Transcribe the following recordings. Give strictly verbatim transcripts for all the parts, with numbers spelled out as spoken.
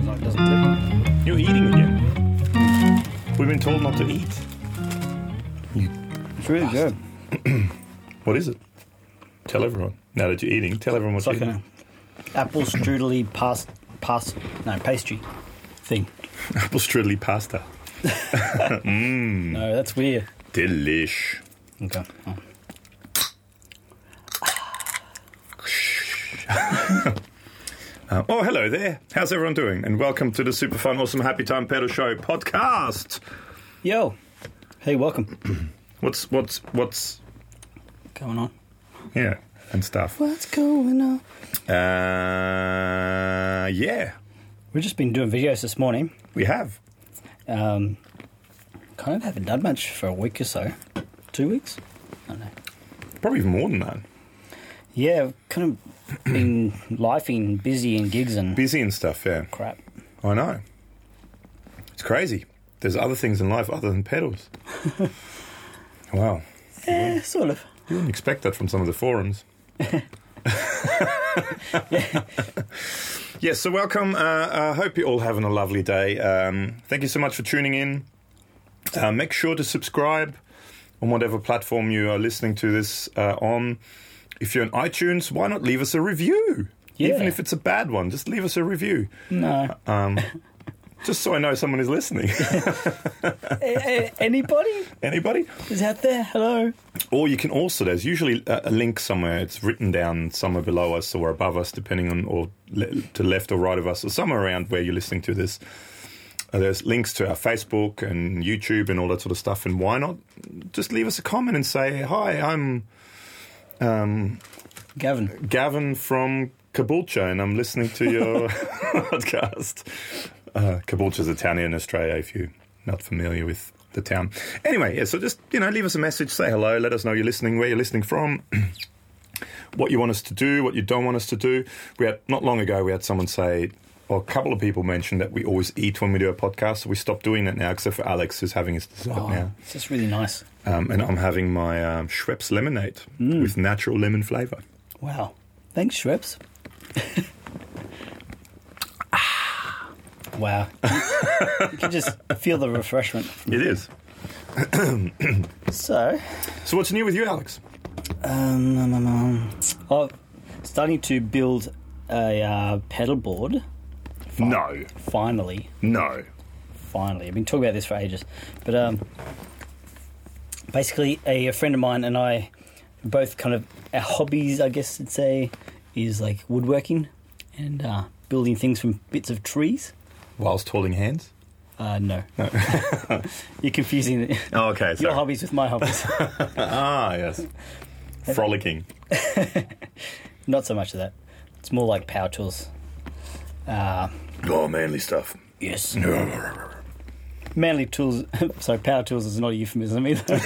long as it doesn't clip. You're eating again. We've been told not to eat. You It's really good. What is it? Tell everyone. Now that you're eating, tell everyone what It's like you're an eating. apple strudely past, past, no, pastry thing. Apple strudely pasta. mm, No, that's weird. delish. Okay. Oh. Uh, oh, hello there. How's everyone doing? And welcome to the Super Fun, Awesome, Happy Time Pedal Show podcast. Yo. Hey, welcome. What's, what's, what's, Going on? yeah, and stuff. What's going on? Uh, yeah, We've just been doing videos this morning. we have. Um, kind of haven't done much for a week or so. Two weeks? I don't know. Probably even more than that. Yeah, kind of been lifing, busy in gigs and Busy and stuff, yeah. crap. I know. It's crazy. There's other things in life other than pedals. Wow. Eh, sort of. You wouldn't expect that from some of the forums. Yeah. Yes, so welcome. I uh, uh, hope you're all having a lovely day. Um, thank you so much for tuning in. Uh, make sure to subscribe on whatever platform you are listening to this uh, on. If you're on iTunes, why not leave us a review? Yeah. Even if it's a bad one, just leave us a review. No. Um, just so I know someone is listening. A- a- anybody Anybody? is out there? Hello. Or you can also, there's usually a, a link somewhere. It's written down somewhere below us or above us, depending on, or le- to left or right of us, or somewhere around where you're listening to this. Uh, there's links to our Facebook and YouTube and all that sort of stuff. And why not just leave us a comment and say, hi, I'm um, Gavin. Gavin from Caboolture, and I'm listening to your podcast. Uh, Caboolture is a town here in Australia, if you're not familiar with the town. Anyway, yeah, so just, you know, leave us a message, say hello, let us know you're listening, where you're listening from, what you want us to do, what you don't want us to do. We had, not long ago, we had someone say, or a couple of people mentioned that we always eat when we do a podcast, so we stopped doing that now, except for Alex, who's having his dessert Oh, now. it's just really nice. Um, and I'm having my um, Schweppes lemonade Mm. with natural lemon flavour. Wow. Thanks, Schweppes. Wow. You can just feel the refreshment. From It is. So, So what's new with you, Alex? um, um, um, um, oh, starting to build a uh, pedal board. No. Finally. No. Finally. I've been talking about this for ages. But um, basically, a, a friend of mine and I, both kind of, our hobbies, I guess you'd say, is like woodworking and uh, building things from bits of trees. Whilst holding hands? Uh, no. You're confusing the- Oh, okay. your Sorry. hobbies with my hobbies. Ah, yes. Frolicking. Not so much of that. It's more like power tools. Uh, Oh, manly stuff. yes. Manly tools. Sorry, power tools is not a euphemism either.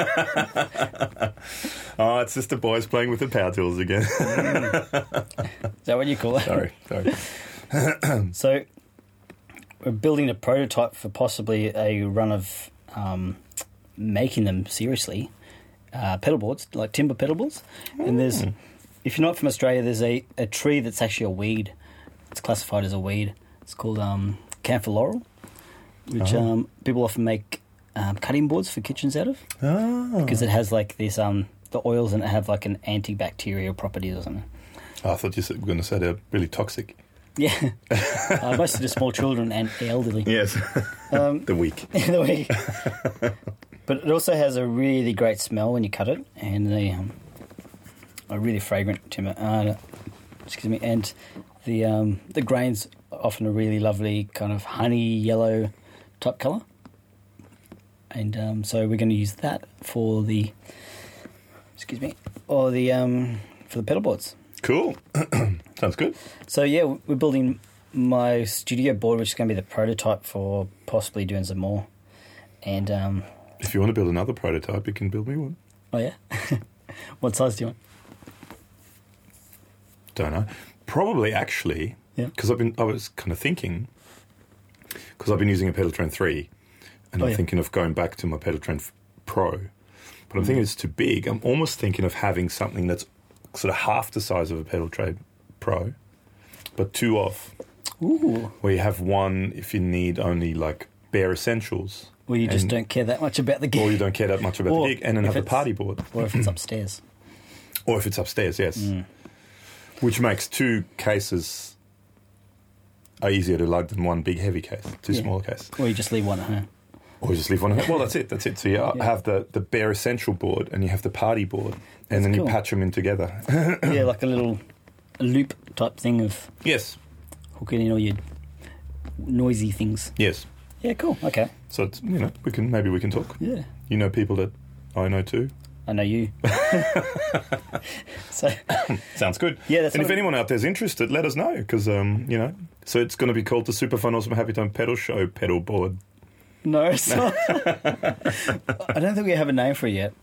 Oh, it's just the boys playing with the power tools again. Is that what you call it? Sorry, sorry. So, we're building a prototype for possibly a run of um, making them seriously. Uh, pedal boards, like timber pedal boards. And there's, if you're not from Australia, there's a, a tree that's actually a weed. It's classified as a weed. It's called um, camphor laurel, which Oh. um, people often make um, cutting boards for kitchens out of. Oh. Because it has like this, um, the oils in it have like an antibacterial properties or something. Oh, I thought you were going to say they're really toxic. Yeah. uh, mostly to small children and elderly. Yes. Um, the weak. in the week. But it also has a really great smell when you cut it, and the um, a really fragrant timber. Uh, excuse me, and the um, the grains often a really lovely kind of honey yellow type colour. And um, so we're going to use that for the excuse me, or the um, for the pedal boards. Cool. Sounds good. So yeah, we're building my studio board, which is going to be the prototype for possibly doing some more. And um, If you want to build another prototype, you can build me one. oh yeah, what size do you want? Don't know. Probably, actually, Yeah. because I've been, I was kind of thinking, because I've been using a Pedal Train three, and Oh, I'm yeah. thinking of going back to my Pedal Train f- Pro, but I'm thinking it's too big. I'm almost thinking of having something that's sort of half the size of a Pedal Train Pro, but two off. Ooh. where you have one if you need only like bare essentials. Or you just and- don't care that much about the gig. Or you don't care that much about Or the gig, and then if have the it's- party board. Or if it's upstairs. Or if it's upstairs, yes. Mm. Which makes two cases are easier to lug than one big heavy case, two Yeah. smaller cases. Or you just leave one at home. Or you just leave one. Well, that's it. That's it. So you Yeah. have the, the bare essential board, and you have the party board, and That's then cool. you patch them in together. Yeah, like a little loop type thing of Yes, hooking in all your noisy things. yes. Yeah, cool. Okay. So it's, you know, we can maybe we can talk. Yeah. You know people that I know too. I know you. So, Sounds good. Yeah, that's and if what- anyone out there's interested, let us know because um, you know. So it's going to be called the Super Fun Awesome Happy Time Pedal Show Pedal Board. no, it's not. I don't think we have a name for it yet.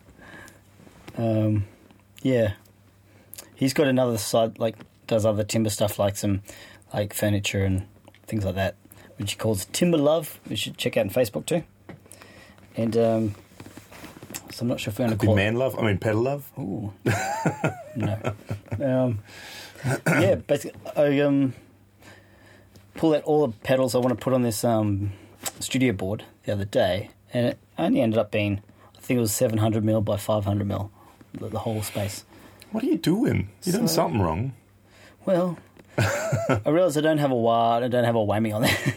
Um, yeah. He's got another side, like, does other timber stuff, like some, like, furniture and things like that, which he calls Timber Love. We should check out on Facebook too. And, um, so I'm not sure if we're going to Be call man love. I mean pedal love. it. Ooh. No. Um, yeah, basically, I, um, pulled out all the pedals I want to put on this, um, studio board the other day, and it only ended up being, I think it was seven hundred mil by five hundred mil, the, the whole space. What are you doing? You're doing So- something wrong. Well, I realise I don't have a wire, I don't have a whammy on there.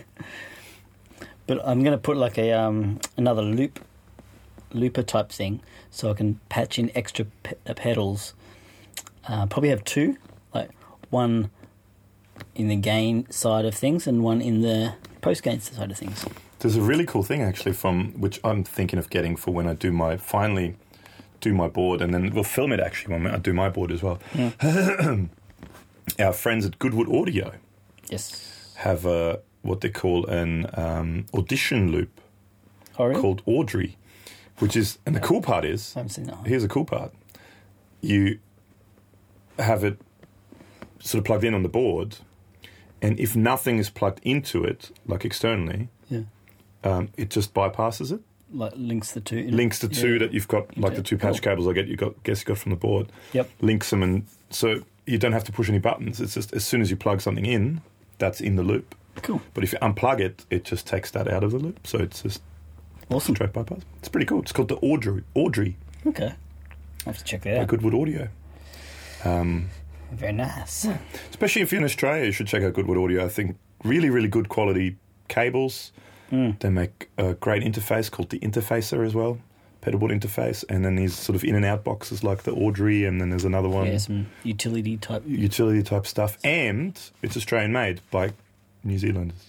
But I'm going to put like a um, another loop, looper type thing, so I can patch in extra pe- uh, pedals. Uh, probably have two, like one in the gain side of things and one in the post gain side of things. There's a really cool thing actually from which I'm thinking of getting for when I do my finally do my board, and then we'll film it actually when I do my board as well. Yeah. Our friends at Goodwood Audio Yes. have a what they call an um, audition loop Oh, really? called Audrey, which is, and the cool part is, I haven't seen that one. here's the cool part: you have it sort of plugged in on the board, and if nothing is plugged into it, like externally, Yeah. um, it just bypasses it. Like links the two. in- Links the two yeah. that you've got, like the two patch Cool. cables I get, you got, guess you got from the board. Yep. Links them, and so you don't have to push any buttons. It's just as soon as you plug something in, that's in the loop. Cool. But if you unplug it, it just takes that out of the loop. So it's just Awesome. straight bypass. It's pretty cool. It's called the Audrey, Audrey Okay. I have to check that by out. Goodwood Audio. Um, Very nice. especially if you're in Australia, you should check out Goodwood Audio. I think really, really good quality cables. Mm. They make a great interface called the Interfacer as well, pedalboard interface. And then these sort of in and out boxes like the Audrey, and then there's another one, Yeah, some utility type. utility type stuff. And it's Australian made by New Zealanders.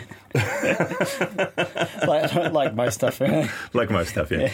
like, like most stuff. Really. Like most stuff, yeah.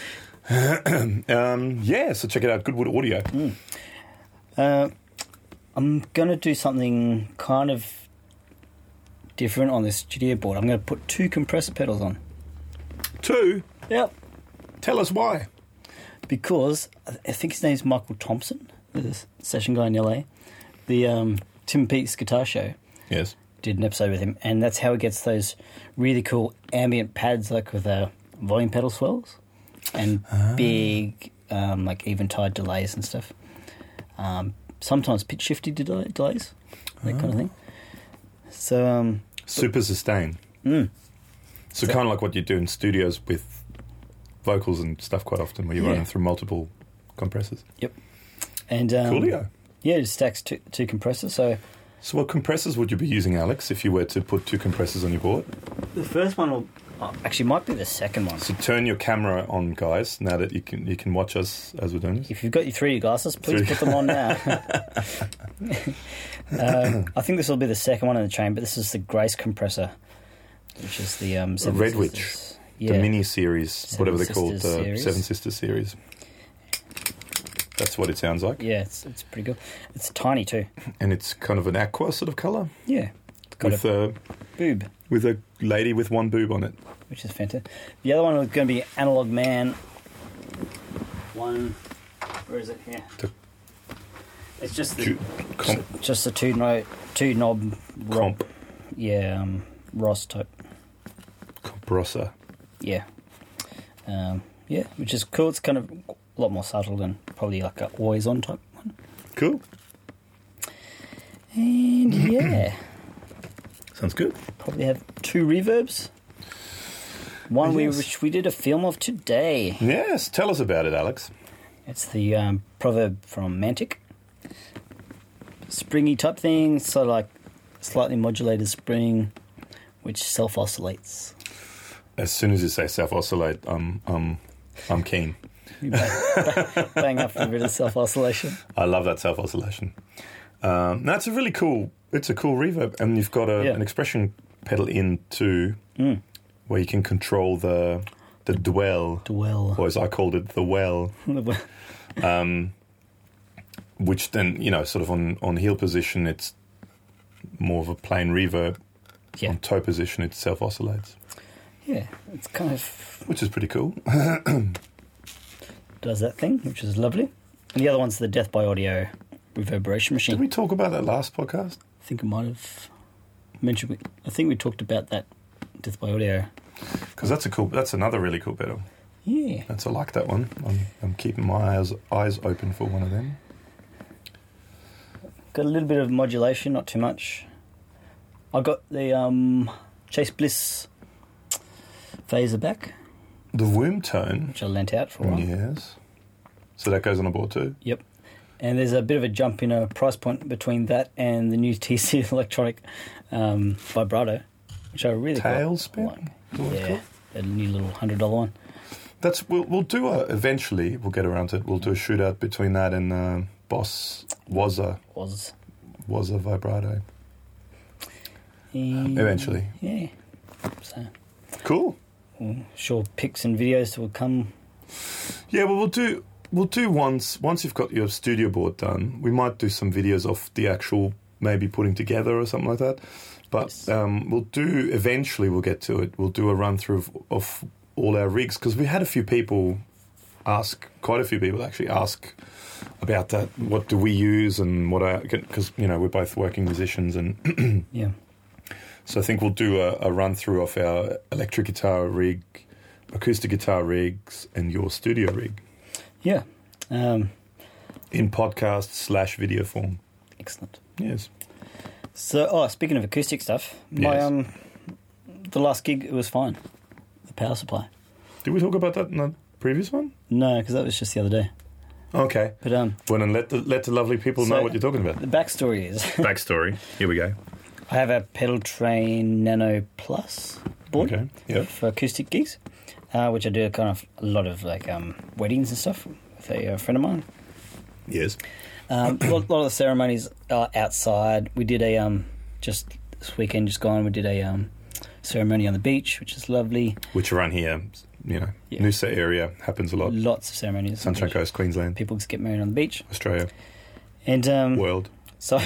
um, yeah, so check it out, Goodwood Audio. Uh, I'm going to do something kind of different on this studio board. I'm going to put two compressor pedals on. Two, Yep. tell us why. Because I think his name's Michael Thompson, the session guy in L A. The um, Tim Peake's Guitar Show Yes. did an episode with him, and that's how he gets those really cool ambient pads, like with uh, volume pedal swells and big, um, like eventide delays and stuff. Um, sometimes pitch shifty delay, delays, that kind of thing. So, um, Super sustain. mm, So kind of like what you do in studios with vocals and stuff quite often, where you're Yeah. running through multiple compressors. and um, Coolio. yeah, it stacks two, two compressors. So So what compressors would you be using, Alex, if you were to put two compressors on your board? the first one will oh, actually might be the second one. So turn your camera on, guys, now that you can you can watch us as we're doing this. If you've got your three D glasses, please Three- put them on now. um, I think this will be the second one in the chain, but this is the Grace compressor, which is the um, Seven Redwitch. Sisters. The Yeah. mini series, Seven whatever they're called, Sisters the series. Seven Sisters series. That's what it sounds like. Yeah, it's it's pretty good. It's tiny too. And it's kind of an aqua sort of colour Yeah, it's got with a a, boob, with a lady with one boob on it. which is fantastic. The other one was going to be Analog Man. One, where is it here? The- It's just the, Ju- comp, just a two no two knob ro- comp, Yeah, um, Ross type. comprosa. Yeah. Um, yeah, which is cool. It's kind of a lot more subtle than probably like a always on type one. Cool. And yeah. Sounds good. Probably have two reverbs. One Yes. we which we did a film of today. Yes, tell us about it, Alex. It's the um, Proverb from Mantic. Springy type thing, so like slightly modulated spring, which self-oscillates. As soon as you say self-oscillate, I'm, I'm, I'm keen. You bang, bang up for a bit of self-oscillation. I love that self-oscillation. Um, that's a really cool, it's a cool reverb. And you've got a, Yeah. an expression pedal in too, Mm. where you can control the the dwell, Dwell. or as I called it, the well, um, which then, you know, sort of on, on heel position, it's more of a plain reverb. Yeah. On toe position, it self-oscillates, Yeah, it's kind of which is pretty cool. does that thing, which is lovely. And the other one's the Death by Audio reverberation machine. Did we talk about that last podcast? I think I might have mentioned. We, I think we talked about that Death by Audio. Because that's a cool, that's another really cool pedal. Yeah, That's I like that one. I'm, I'm keeping my eyes eyes open for one of them. got a little bit of modulation, not too much. I got the um, Chase Bliss phaser back, The womb tone, which I lent out for a while. yes. So that goes on a board too. Yep. And there's a bit of a jump in a price point between that and the new T C Electronic um, vibrato, which I really quite Tailspin? like. Is that what it's Yeah, called? a new little hundred dollar one. That's we'll we'll do a eventually we'll get around to it. We'll do a shootout between that and uh, Boss Wazza Was Wazza vibrato. um, Eventually. Yeah. So Cool. well, sure, pics and videos will come. Yeah, well we'll do we'll do once once you've got your studio board done. We might do some videos of the actual maybe putting together or something like that. But Yes. um, we'll do eventually. We'll get to it. We'll do a run through of, of all our rigs because we had a few people ask, quite a few people actually ask about that. What do we use and what I because you know we're both working musicians and Yeah. so I think we'll do a, a run through of our electric guitar rig, acoustic guitar rigs, and your studio rig Yeah. Um, in podcast slash video form. excellent. Yes. So, oh, speaking of acoustic stuff, my Yes. um, the last gig it was fine. The power supply. Did we talk about that in the previous one? No, because that was just the other day. Okay. But um, Well, then let the let the lovely people So- know what you're talking about. the backstory is Backstory. Here we go. I have a Pedal Train Nano Plus board Okay. Yep. for acoustic gigs, uh, which I do kind of a lot of like um, weddings and stuff with a, uh friend of mine. Yes. Um, a lot, lot of the ceremonies are outside. We did a um, just this weekend, just gone. We did a um, ceremony on the beach, which is lovely. Which around here, you know, Yeah. Noosa area happens a lot. Lots of ceremonies. on the Sunshine beach. Coast, Queensland, People just get married on the beach, Australia, and um, world. so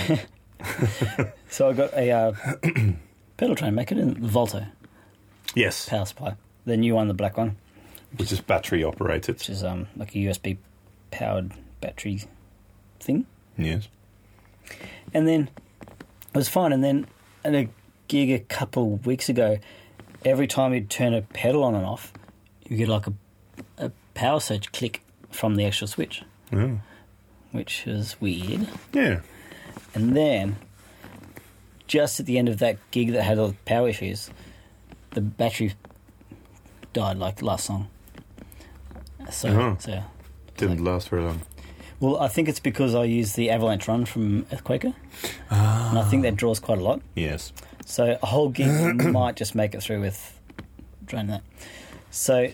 so I got a uh, pedal train maker in the Volto Yes. power supply, the new one, the black one, Which is battery operated. which is um, like a U S B powered battery thing. Yes. And then it was fine. And then at a gig a couple of weeks ago, every time you'd turn a pedal on and off, you get like a, a power surge click from the actual switch, Oh. which is weird. Yeah. And then, just at the end of that gig that had all the power issues, the battery died like the last song. So, Uh-huh. so Didn't last very long. well, I think it's because I use the Avalanche Run from Earthquaker, and I think that draws quite a lot. Yes. So a whole gig might just make it through with draining that. So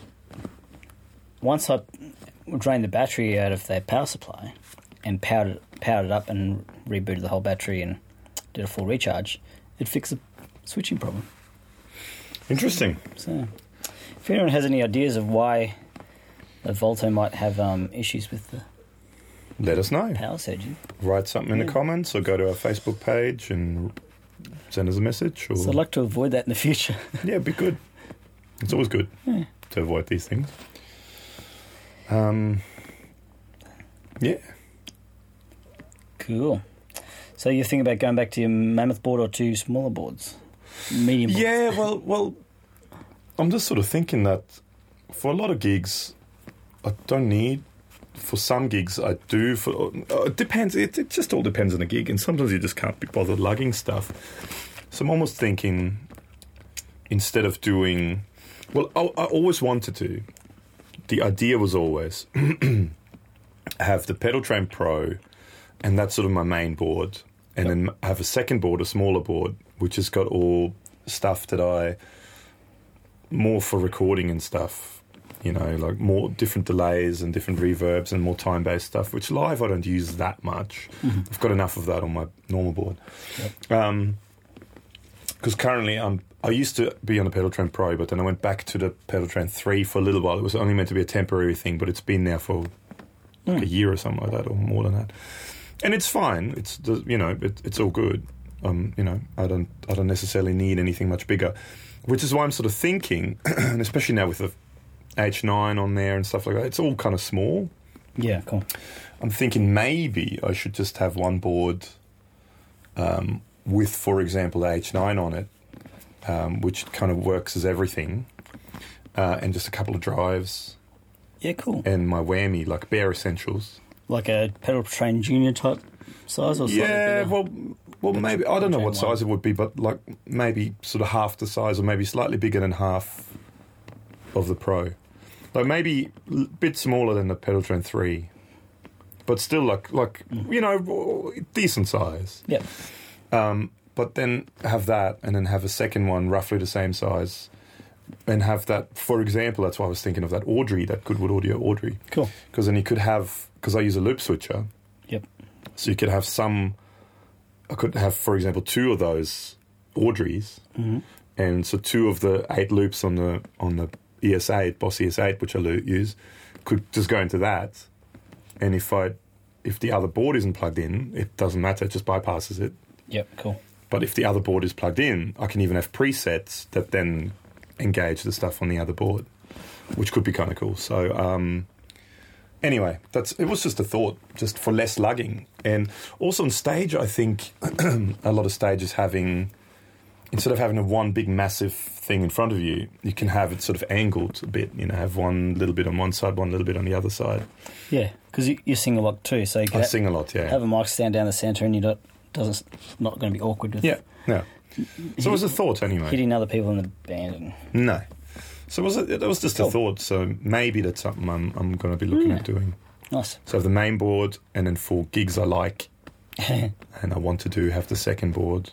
once I drained the battery out of that power supply and powered it, powered it up and rebooted the whole battery and did a full recharge, it fixed the switching problem. Interesting. So if anyone has any ideas of why the Volto might have um, issues with the Let us know. power surging, Write something in Yeah. the comments or go to our Facebook page and send us a message. Or so I'd like to avoid that in the future. yeah, it'd be good. It's always good Yeah. to avoid these things. Um. Yeah. Cool. So you're thinking about going back to your mammoth board or two smaller boards? Medium boards? Yeah, well, well, I'm just sort of thinking that for a lot of gigs, I don't need. For some gigs, I do. For uh, it depends. It, it just all depends on the gig, and sometimes you just can't be bothered lugging stuff. So I'm almost thinking, instead of doing... Well, I, I always wanted to. The idea was always have the Pedal Train Pro, and that's sort of my main board, and yep. then have a second board, a smaller board, which has got all stuff that I... more for recording and stuff, you know, like more different delays and different reverbs and more time-based stuff, which live I don't use that much. Mm-hmm. I've got enough of that on my normal board. Yep. Um, because currently I'm, I used to be on the Pedal Train Pro, but then I went back to the Pedal Train three for a little while. It was only meant to be a temporary thing, but it's been there for like mm. a year or something like that, or more than that. And it's fine. It's, you know, it, it's all good. Um, you know, I don't, I don't necessarily need anything much bigger. Which is why I'm sort of thinking, and especially now with the H nine on there and stuff like that, it's all kind of small. Yeah, cool. I'm thinking maybe I should just have one board um, with, for example, the H nine on it, um, which kind of works as everything, uh, and just a couple of drives. Yeah, cool. And my whammy, like bare essentials. Like a Pedal Train Junior type size or something? Yeah, well... Well, the maybe, I don't know what size it would be, but like maybe sort of half the size or maybe slightly bigger than half of the Pro. Like maybe a bit smaller than the Pedal Train three, but still like, like mm. you know, decent size. Yeah. Um, but then have that and then have a second one roughly the same size and have that, for example, that's why I was thinking of that Audrey, that Goodwood Audio Audrey. Cool. Because then you could have, because I use a loop switcher. Yep. So you could have some... I could have, for example, two of those Audreys, mm-hmm. and so two of the eight loops on the on the E S eight, Boss E S eight, which I lo- use, could just go into that. And if I, if the other board isn't plugged in, it doesn't matter; it just bypasses it. Yep, cool. But if the other board is plugged in, I can even have presets that then engage the stuff on the other board, which could be kind of cool. So. Um, Anyway, that's it was just a thought, just for less lugging. And also on stage, I think a lot of stages having, instead of having a one big massive thing in front of you, you can have it sort of angled a bit, you know, have one little bit on one side, one little bit on the other side. Yeah, because you, you sing a lot too, so you can I ha- sing a lot, yeah. have a mic stand down the centre and you're not, doesn't, not going to be awkward with Yeah, yeah. So it was a thought anyway. Hitting other people in the band. And... No. So it was, a, it was just cool. a thought, so maybe that's something I'm, I'm going to be looking yeah. at doing. Nice. So I have the main board, and then for gigs I like, and I want to do have the second board,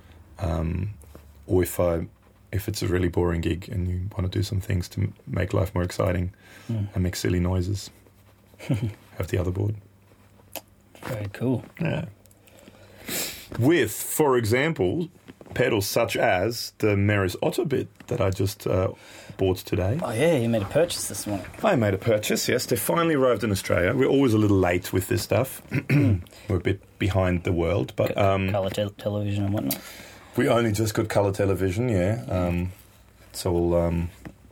um, or if I, if it's a really boring gig and you want to do some things to m- make life more exciting mm. and make silly noises, have the other board. Very cool. Yeah. With, for example, pedals such as the Meris Autobit that I just uh, bought today. Oh yeah, you made a purchase this morning. I made a purchase, yes. They finally arrived in Australia. We're always a little late with this stuff. We're a bit behind the world, but... Um, colour te- television and whatnot. We only just got colour television, yeah. Um, so we'll, um,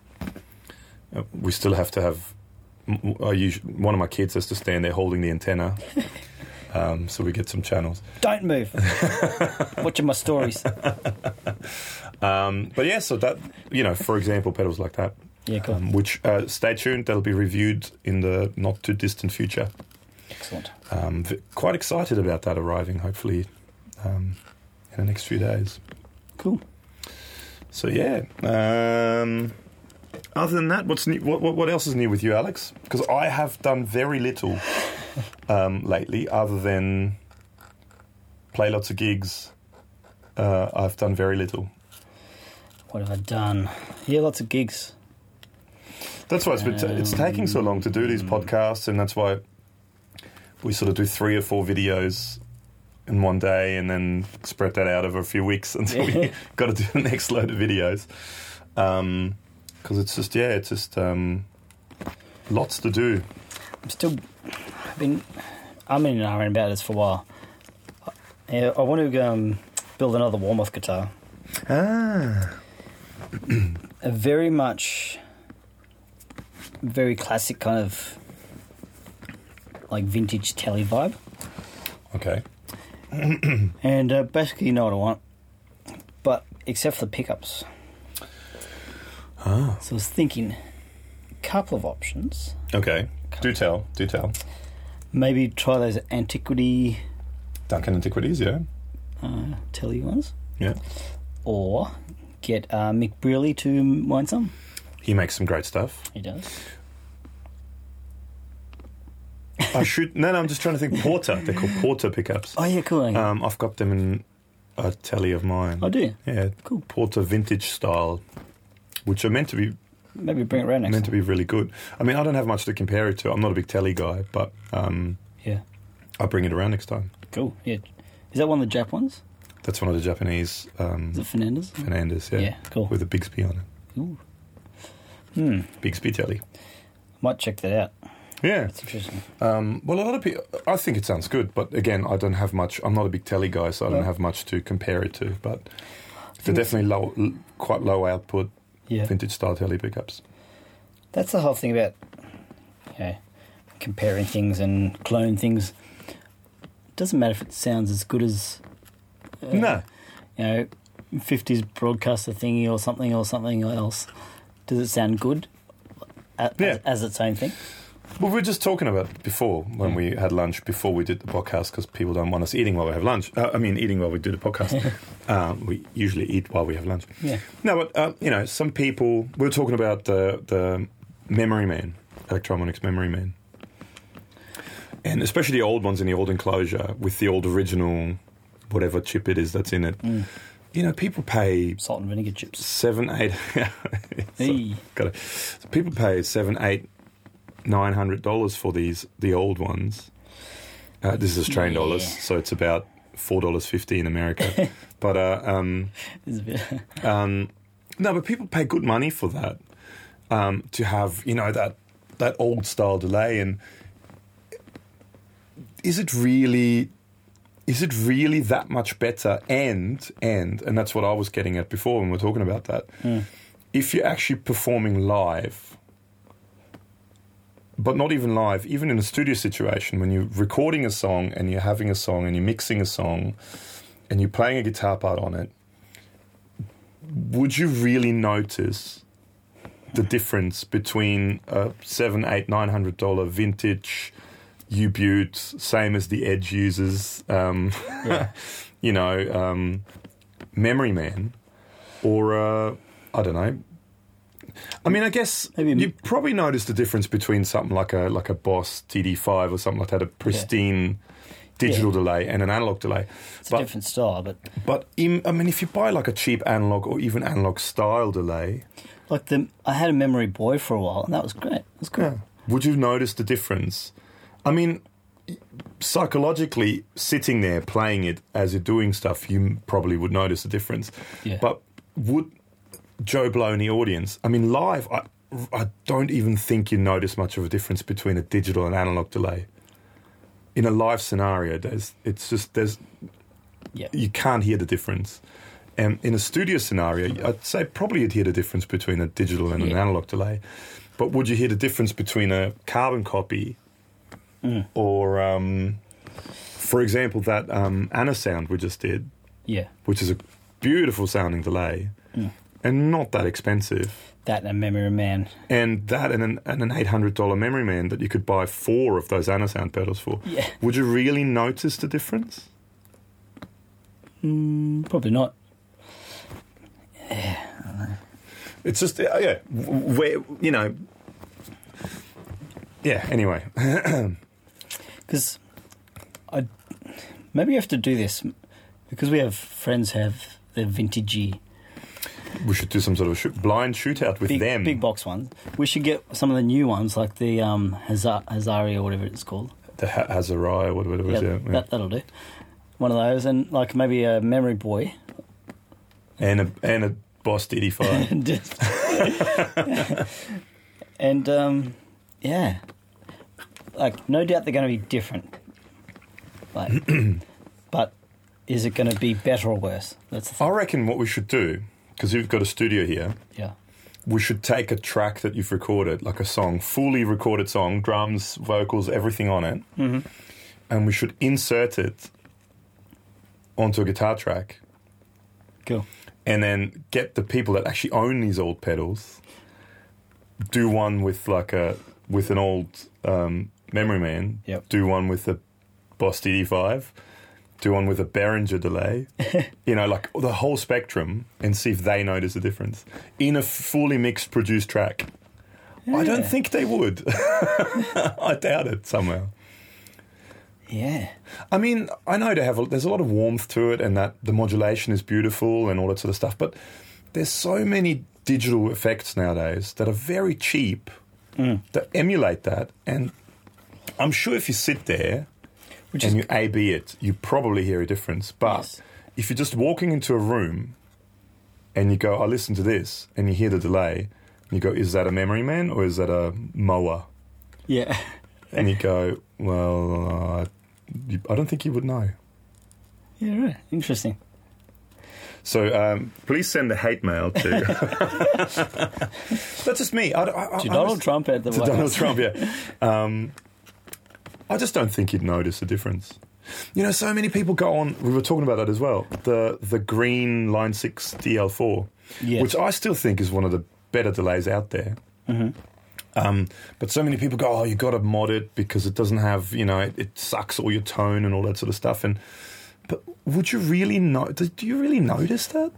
we still have to have... I usually, one of my kids has to stand there holding the antenna. Um, so we get some channels. Don't move. Watching my stories. Um, but yeah, so that, you know, for example, pedals like that. Yeah, cool. Um, which, uh, stay tuned, that'll be reviewed in the not too distant future. Excellent. Um, v- quite excited about that arriving, hopefully, um, in the next few days. Cool. So yeah. Um, other than that, what's new, what, what, what else is new with you, Alex? Because I have done very little. Um, lately, other than play lots of gigs, uh, I've done very little. What have I done? Yeah, lots of gigs. That's why it's, been t- it's taking so long to do these podcasts, and that's why we sort of do three or four videos in one day and then spread that out over a few weeks until yeah. we got to do the next load of videos. Because um, it's just, yeah, it's just um, lots to do. I'm still... I've been... I'm in and around about this for a while. Yeah, I want to um, build another warm-off guitar. Ah. A very much... very classic kind of... like vintage telly vibe. Okay. And uh, basically you know what I want. But except for the pickups. Ah. So I was thinking... a couple of options. Okay. Do tell. Do tell. Maybe try those Antiquity... Duncan Antiquities, yeah. Uh, telly ones. Yeah. or get uh, Mick Brearley to wind some. He makes some great stuff. He does. I should... No, no, I'm just trying to think. Porter. They're called Porter pickups. Oh, yeah, cool. Um, I've got them in a telly of mine. Oh, do you? Yeah. Cool. Porter vintage style, which are meant to be... Maybe bring it around next meant time. to be really good. I mean, I don't have much to compare it to. I'm not a big telly guy, but um, Yeah. I'll bring it around next time. Cool. Yeah. Is that one of the Jap ones? That's one of the Japanese um, Is it Fernandez? Fernandez, yeah. Yeah, cool. With a Bixby on it. Ooh. Hmm. Bixby telly. Might check that out. Yeah. That's interesting. Um, well, a lot of people... I think it sounds good, but again, I don't have much... I'm not a big telly guy, so I don't No. have much to compare it to, but they're definitely low, l- quite low output Yeah. vintage style telly pickups. That's the whole thing about, you know, comparing things and clone things. It doesn't matter if it sounds as good as, uh, No. you know, fifties broadcaster thingy or something or something else. Does it sound good as, Yeah. as its own thing? Well, we were just talking about it before when Yeah. we had lunch before we did the podcast because people don't want us eating while we have lunch. Uh, I mean, eating while we do the podcast. um, we usually eat while we have lunch. Yeah. No, but uh, you know, some people. We were talking about the the Memory Man, Electromonics Memory Man, and especially the old ones in the old enclosure with the old original, whatever chip it is that's in it. Mm. You know, people pay Salt and vinegar chips. seven, eight. so, Hey. got it. So people pay seven, eight. Nine hundred dollars for these the old ones. Uh, this is Australian Yeah. dollars, so it's about four dollars fifty in America. but uh, um, It's a bit um, no, but people pay good money for that um, to have you know that that old style delay. And is it really? Is it really that much better? And and and that's what I was getting at before when we were talking about that. Mm. If you're actually performing live. But not even live, even in a studio situation, when you're recording a song and you're having a song and you're mixing a song and you're playing a guitar part on it, would you really notice the difference between a seven, eight, nine hundred dollar vintage U-Butte, same as the Edge uses, um, Yeah. you know, um, Memory Man, or uh, I don't know. I mean, I guess Maybe- you probably noticed the difference between something like a like a Boss T D five or something like that, a pristine digital Yeah. delay and an analog delay. It's but a different style, but but in, I mean, if you buy like a cheap analog or even analog style delay, like the I had a Memory Boy for a while, and that was great. It was good. would you notice the difference? I mean, psychologically, sitting there playing it as you're doing stuff, you probably would notice the difference. Yeah. But would Joe Blow in the audience? I mean, live, I, I don't even think you notice much of a difference between a digital and analog delay. In a live scenario, there's it's just there's Yeah. you can't hear the difference. And in a studio scenario, I'd say probably you'd hear the difference between a digital and an Yeah. analog delay. But would you hear the difference between a carbon copy Mm. or, um, for example, that um, Anna sound we just did, Yeah. which is a beautiful sounding delay Mm. and not that expensive. That and a Memory Man. And that and an, and an eight hundred dollars Memory Man that you could buy four of those Anna sound pedals for. Yeah. Would you really notice the difference? Mm, probably not. It's just, uh, yeah, w- where, you know, yeah, anyway. Because I maybe you have to do this because we have friends who have the vintagey We should do some sort of shoot, blind shootout with big, them. big box ones. We should get some of the new ones like the um, Hazar- Hazari or whatever it's called. The ha- Hazarai or whatever it was, Yeah, yeah. yeah. That, that'll do. One of those, and like maybe a Memory Boy. And a, and a Boss D D five. and just- and um, yeah, like no doubt they're going to be different. Like, but is it going to be better or worse? That's the thing. I reckon what we should do, because you've got a studio here, Yeah. we should take a track that you've recorded, like a song, fully recorded song, drums, vocals, everything on it, Mm-hmm. and we should insert it onto a guitar track, Cool. and then get the people that actually own these old pedals, do one with like a with an old um, Memory Man, Yep. do one with a Boss D D five, do one with a Behringer delay, you know, like the whole spectrum, and see if they notice a difference in a fully mixed, produced track. Yeah. I don't think they would. I doubt it somehow. Yeah. I mean, I know they have a, there's a lot of warmth to it, and that the modulation is beautiful and all that sort of stuff, but there's so many digital effects nowadays that are very cheap mm. that emulate that, and I'm sure if you sit there Which and is, you A B it, you probably hear a difference. But yes. if you're just walking into a room and you go, I listen to this, and you hear the delay, and you go, is that a Memory Man or is that a mower? Yeah. And you go, well, uh, you, I don't think you would know. Yeah, right. Interesting. So um, please send the hate mail to... That's just me. I, I, to I, Donald just, Trump at the To White Donald House. Trump, yeah. Um, I just don't think you'd notice a difference. You know, so many people go on... We were talking about that as well. The the green Line six D L four, yes. which I still think is one of the better delays out there. Mm-hmm. Um, but so many people go, oh, you've got to mod it because it doesn't have, you know, it, it sucks all your tone and all that sort of stuff. And But would you really know? Do, do you really notice that?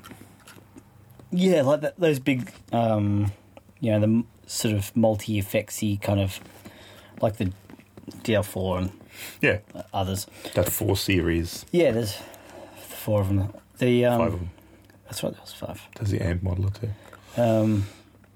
Yeah, like that, those big, um, you know, the m- sort of multi-effectsy kind of, like the D L four and yeah, others. That four series. Yeah, there's four of them. The um, five of them. That's right, there was five. There's the amp modeler too. Um,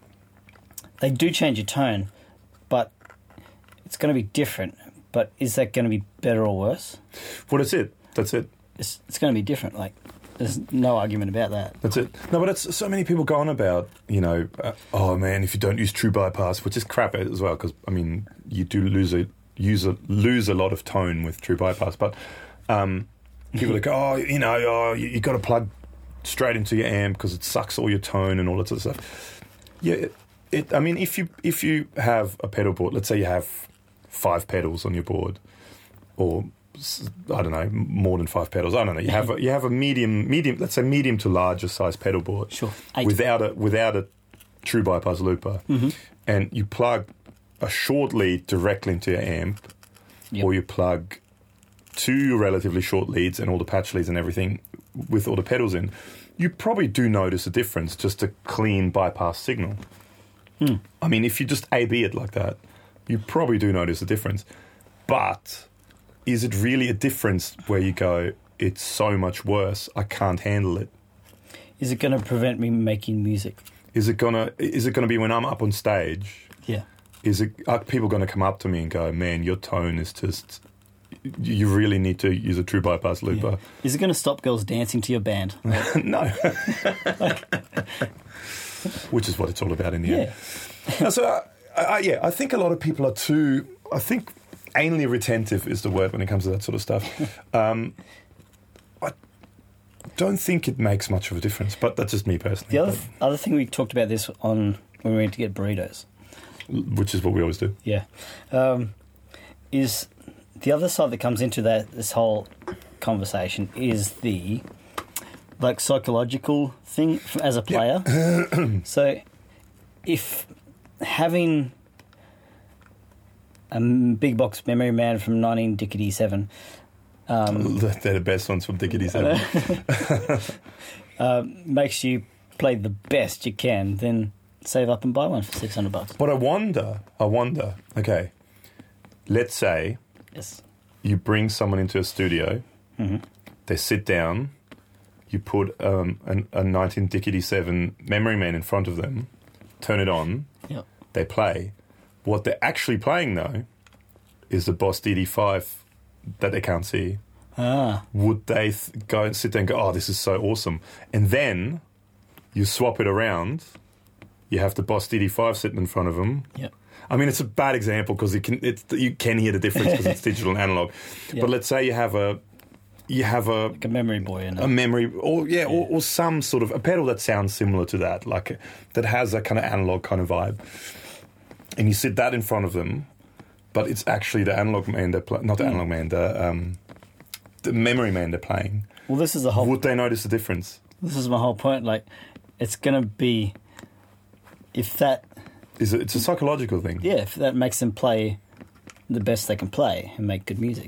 they do change your tone, but it's going to be different. But is that going to be better or worse? Well, that's it. That's it. It's, it's going to be different. Like, there's no argument about that. That's it. No, but it's so many people go on about, you know, uh, oh man, if you don't use true bypass, which is crap as well, because I mean, you do lose a use a lose a lot of tone with true bypass. But um, people are like, oh, you know, oh, you, you got to plug straight into your amp because it sucks all your tone and all that sort of stuff. Yeah, it, it. I mean, if you if you have a pedal board, let's say you have five pedals on your board, or I don't know, more than five pedals. I don't know. You have a, you have a medium, medium. Let's say medium to larger size pedal board. Sure. Eight. Without a without a true bypass looper, mm-hmm. and you plug a short lead directly into your amp, yep. or you plug two relatively short leads and all the patch leads and everything with all the pedals in, you probably do notice a difference. Just a clean bypass signal. Mm. I mean, if you just A B it like that, you probably do notice a difference, but. Is it really a difference where you go, it's so much worse, I can't handle it? Is it going to prevent me making music? Is it gonna? Is it going to be when I'm up on stage? Yeah. Is it? Are people going to come up to me and go, man, your tone is just... You really need to use a true bypass looper. Yeah. Is it going to stop girls dancing to your band? No. Which is what it's all about in the yeah. end. No, so, I, I, yeah, I think a lot of people are too... I think... Anally retentive is the word when it comes to that sort of stuff. Um, I don't think it makes much of a difference, but that's just me personally. The other th- other thing we talked about this on when we went to get burritos, which is what we always do. Yeah, um, is the other side that comes into that this whole conversation is the like psychological thing as a player. Yep. So if having a big box Memory Man from nineteen dickety-seven. Um, They're the best ones from dickety-seven. uh, makes you play the best you can, then save up and buy one for six hundred bucks. But I wonder, I wonder, okay, let's say yes. you bring someone into a studio, mm-hmm. they sit down, you put um, an, a nineteen dickety-seven Memory Man in front of them, turn it on, yep. they play. What they're actually playing, though, is the Boss D D five that they can't see. Ah. Would they th- go and sit there and go, oh, this is so awesome? And then you swap it around. You have the Boss D D five sitting in front of them. Yep. I mean, it's a bad example because it can, it's, you can hear the difference because it's digital and analog. Yep. But let's say you have a... You have a... Like a memory boy. In a memory... Or, yeah, yeah. Or, or some sort of... A pedal that sounds similar to that, like a, that has a kind of analog kind of vibe. And you sit that in front of them, but it's actually the analog man they're playing, not the analog man, the, um, the memory man they're playing. Well, this is the whole... Would they notice the difference? This is my whole point. Like, it's going to be... If that... Is it, it's a psychological thing. Yeah, if that makes them play the best they can play and make good music, then...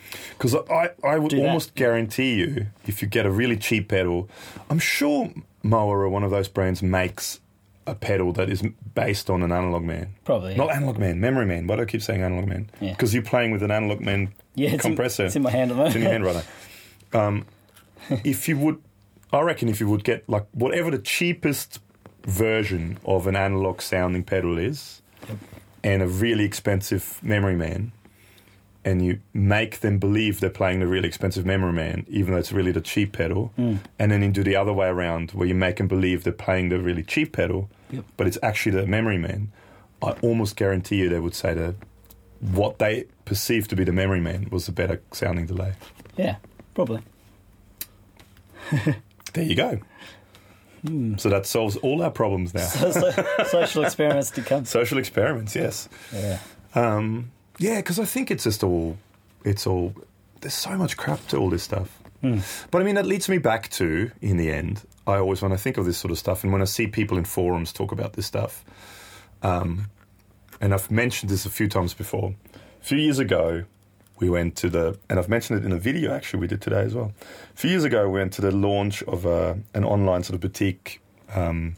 Because I, I would Do that. almost guarantee you, if you get a really cheap pedal, I'm sure Moa or one of those brands makes a pedal that is based on an Analog Man. Probably. Yeah. Not Analog Man, Memory Man. Why do I keep saying Analog Man? Yeah. Because you're playing with an Analog Man yeah, it's compressor. In, it's in my hand at the It's in your hand right now. Um, if you would, I reckon if you would get like whatever the cheapest version of an analog sounding pedal is, Yep. and a really expensive Memory Man, and you make them believe they're playing the really expensive Memory Man, even though it's really the cheap pedal, Mm. and then you do the other way around, where you make them believe they're playing the really cheap pedal, Yep. but it's actually the Memory Man, I almost guarantee you they would say that what they perceived to be the Memory Man was the better sounding delay. Yeah, probably. There you go. Hmm. So that solves all our problems now. So, so, social experiments to come. Social experiments, yes. Yeah. Um, yeah, because I think it's just all, it's all, there's so much crap to all this stuff. Hmm. But I mean, that leads me back to, in the end, I always, when I think of this sort of stuff, and when I see people in forums talk about this stuff, um, and I've mentioned this a few times before. A few years ago, we went to the, and I've mentioned it in a video actually we did today as well. A few years ago, we went to the launch of a, an online sort of boutique um,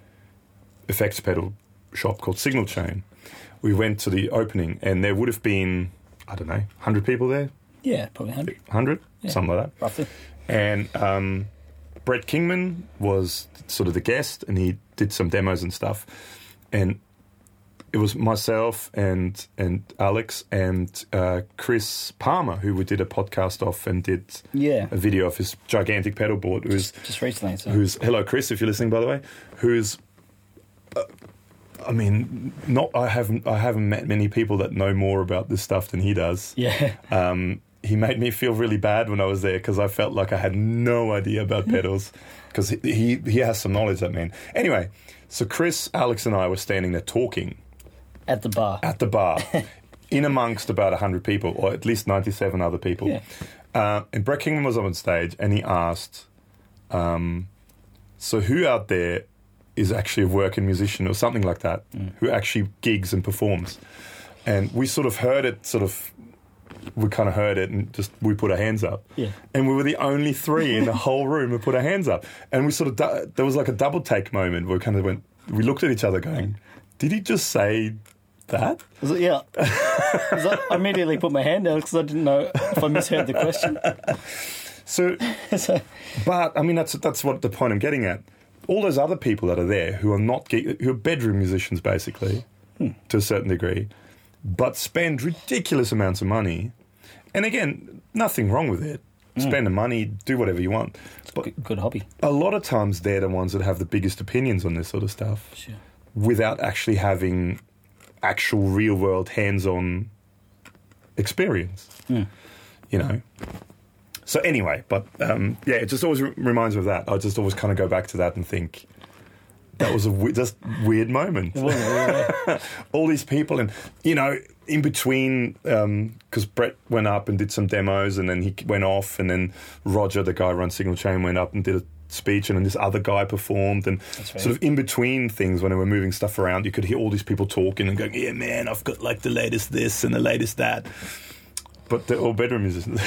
effects pedal shop called Signal Chain. We went to the opening, and there would have been, I don't know, one hundred people there? Yeah, probably one hundred. one hundred? Yeah. Something like that. Roughly. And um, Brett Kingman was sort of the guest, and he did some demos and stuff. And it was myself and and Alex and uh, Chris Palmer, who we did a podcast off and did Yeah. a video of his gigantic pedal board. Who's Just recently. So. who's hello, Chris, if you're listening, by the way. Who's uh, I mean, not I haven't I haven't met many people that know more about this stuff than he does. Yeah. Um, he made me feel really bad when I was there because I felt like I had no idea about pedals because he, he he has some knowledge, that man. Anyway, so Chris, Alex, and I were standing there talking At the bar. at the bar, in amongst about one hundred people, or at least ninety-seven other people. Yeah. Uh, and Brett Kingman was on stage, and he asked, um, so who out there is actually a working musician or something like that, Mm. who actually gigs and performs? And we sort of heard it, sort of, we kind of heard it, and just, we put our hands up. Yeah. And we were the only three in the whole room who put our hands up. And we sort of, du- there was like a double take moment where we kind of went, we looked at each other going, did he just say that? Was it- yeah. Was I I immediately put my hand down because I didn't know if I misheard the question. So, So, but I mean, that's that's what the point I'm getting at. All those other people that are there who are not gig- who are bedroom musicians, basically, Hmm. to a certain degree, but spend ridiculous amounts of money. And again, nothing wrong with it. Spend the money, do whatever you want. But good, good hobby. a lot of times, they're the ones that have the biggest opinions on this sort of stuff, Sure. without actually having actual real world hands-on experience. Mm. You know. So anyway, but um, yeah, it just always re- reminds me of that. I just always kind of go back to that and think that was a we- just weird moment. It wasn't really. All these people, and you know, in between, because Brett went up and did some demos, and then he went off, and then Roger, the guy who runs Signal Chain, went up and did a speech, and then this other guy performed, and That's right. sort of in between things when they were moving stuff around, you could hear all these people talking and going, "Yeah, man, I've got like the latest this and the latest that." But they're all bedroom musicians.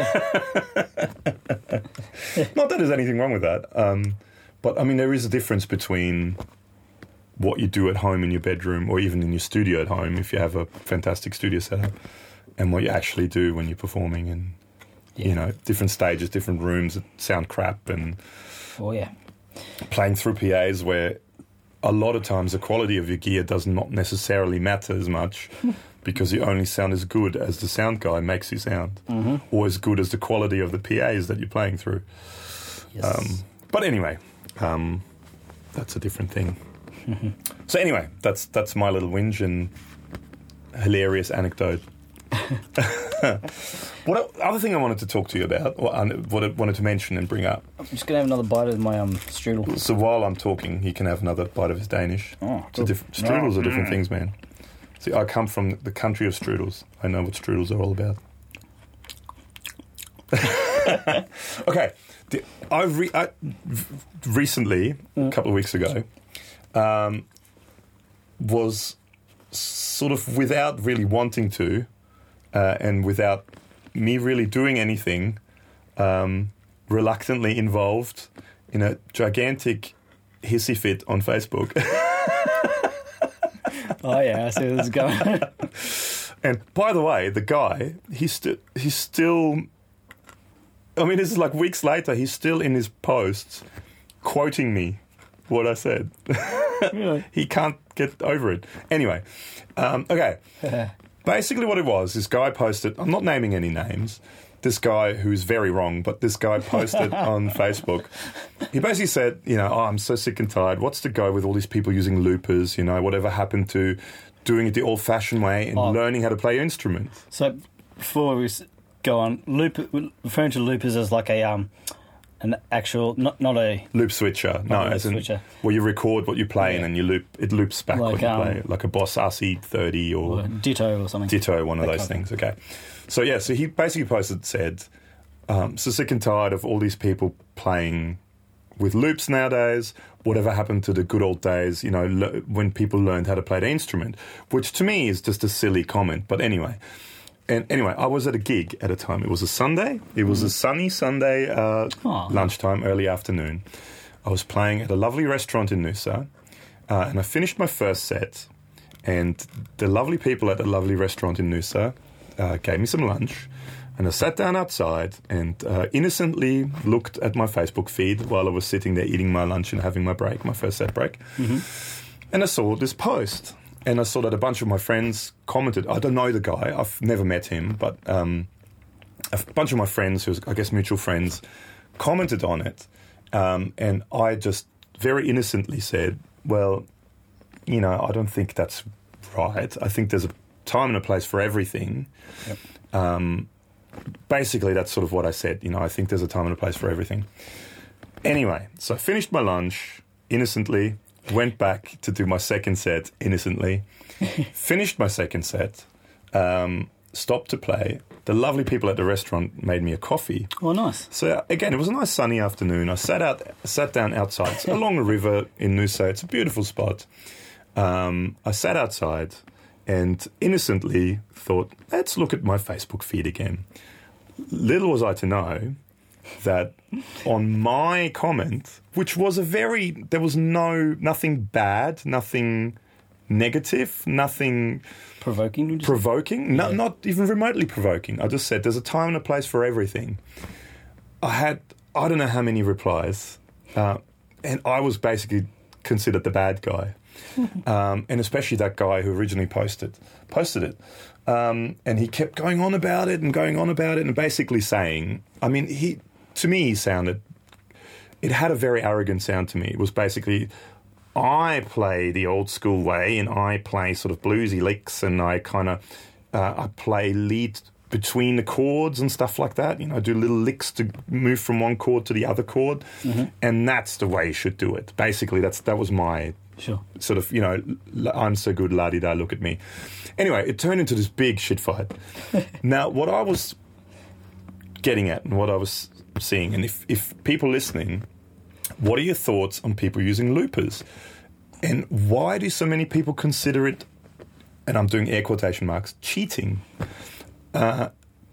Not that there's anything wrong with that. Um, but, I mean, there is a difference between what you do at home in your bedroom or even in your studio at home if you have a fantastic studio setup and what you actually do when you're performing and, Yeah. you know, different stages, different rooms that sound crap and Oh, yeah. playing through P As where a lot of times the quality of your gear does not necessarily matter as much because you only sound as good as the sound guy makes you sound, Mm-hmm. or as good as the quality of the P As that you're playing through. Yes. Um, but anyway, um, that's a different thing. So anyway, that's that's my little whinge and hilarious anecdote. What other thing I wanted to talk to you about, or uh, what I wanted to mention and bring up. I'm just going to have another bite of my um, strudel. So while I'm talking, he can have another bite of his Danish. Oh, It's a diff- strudels are different things, man. See, I come from the country of strudels. I know what strudels are all about. Okay, the, I, re- I v- recently, a couple of weeks ago, um, was sort of without really wanting to, uh, and without me really doing anything, um, reluctantly involved in a gigantic hissy fit on Facebook. Oh yeah, I see where this is going. And by the way, the guy, he's still, he's still, I mean, this is like weeks later, he's still in his posts quoting me what I said. Really? He can't get over it. Anyway, um, okay. Basically what it was, this guy posted, I'm not naming any names, this guy who's very wrong, but this guy posted on Facebook. He basically said, you know, oh, I'm so sick and tired. What's the go with all these people using loopers? You know, whatever happened to doing it the old-fashioned way and oh. learning how to play instruments? So before we go on, loop, referring to loopers as like a um, an actual, not not a loop switcher. No, loop as in switcher. Well, you record what you play Yeah. and then you loop. It loops back Like, what you um, play, like a Boss R C thirty or, or Ditto or something. Ditto, one of That those kind of things. Okay, so yeah, so he basically posted said, um, "So sick and tired of all these people playing with loops nowadays. Whatever happened to the good old days? You know, le- when people learned how to play the instrument," which to me is just a silly comment. But anyway. And anyway, I was at a gig at a time. It was a Sunday. It was a sunny Sunday uh, Aw. lunchtime, early afternoon. I was playing at a lovely restaurant in Noosa, uh, and I finished my first set. And the lovely people at the lovely restaurant in Noosa uh, gave me some lunch. And I sat down outside and uh, innocently looked at my Facebook feed while I was sitting there eating my lunch and having my break, my first set break. Mm-hmm. And I saw this post. And I saw that a bunch of my friends commented. I don't know the guy. I've never met him. But um, a bunch of my friends, who was, I guess, mutual friends, commented on it. Um, and I just very innocently said, well, you know, I don't think that's right. I think there's a time and a place for everything. Yep. Um, basically, that's sort of what I said. You know, I think there's a time and a place for everything. Anyway, so I finished my lunch innocently. Went back to do my second set innocently. Finished my second set. Um, stopped to play. The lovely people at the restaurant made me a coffee. Oh, nice. So again, it was a nice sunny afternoon. I sat out, sat down outside along the river in Noosa. It's a beautiful spot. Um, I sat outside and innocently thought, let's look at my Facebook feed again. Little was I to know that on my comment, which was a very, there was no, nothing bad, nothing negative, nothing Provoking? would you say? provoking, no, Yeah. not even remotely provoking. I just said there's a time and a place for everything. I had, I don't know how many replies, uh, and I was basically considered the bad guy. um, and especially that guy who originally posted posted it. Um, and he kept going on about it and going on about it and basically saying, I mean, he to me, he sounded, it had a very arrogant sound to me. It was basically, I play the old school way and I play sort of bluesy licks and I kind of, uh, I play lead between the chords and stuff like that. You know, I do little licks to move from one chord to the other chord. Mm-hmm. And that's the way you should do it. Basically, that's that was my Sure. sort of, you know, I'm so good, la-di-da, look at me. Anyway, it turned into this big shit fight. Now, what I was getting at and what I was seeing, and if, if people listening, what are your thoughts on people using loopers? And why do so many people consider it, and I'm doing air quotation marks, cheating? Uh,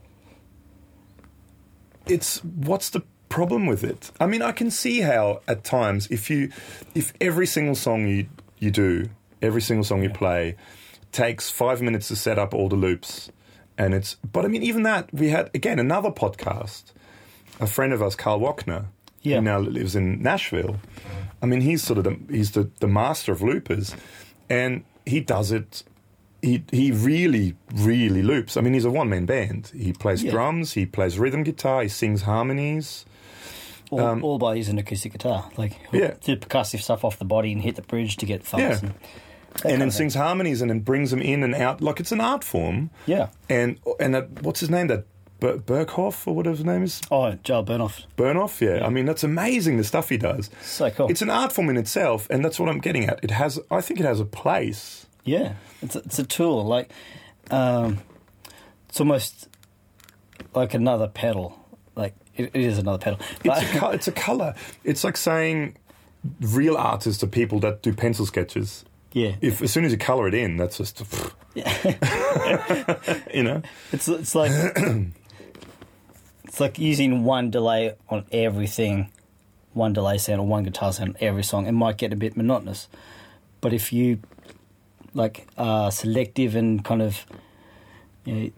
it's, what's the problem with it? I mean, I can see how at times if you, if every single song you you do, every single song you play, takes five minutes to set up all the loops, and it's. But I mean, even that, we had again another podcast. A friend of ours, Carl Wachner, Yeah. who now lives in Nashville. I mean, he's sort of the, he's the, the master of loopers, and he does it. He he really really loops. I mean, he's a one man band. He plays Yeah. drums, he plays rhythm guitar, he sings harmonies. All, Um, all by using acoustic guitar. Like, he'll Yeah. do percussive stuff off the body and hit the bridge to get thumps. Yeah. And, that and kind then of thing. sings harmonies and then brings them in and out like it's an art form. Yeah. And and that, what's his name? That Ber- Berghoff or whatever his name is? Oh, Joel Burnoff. Burnoff, yeah. I mean, that's amazing, the stuff he does. So cool. It's an art form in itself, and that's what I'm getting at. It has, I think it has a place. Yeah, it's a, it's a tool. Like, um, it's almost like another pedal. Like it, it is another pedal. But, It's a, co- it's a colour. It's like saying real artists are people that do pencil sketches. yeah, If as soon as you colour it in, that's just, you know. it's it's like It's like using one delay on everything, one delay sound or one guitar sound on every song. It might get a bit monotonous. But if you, like, are selective and kind of, you know,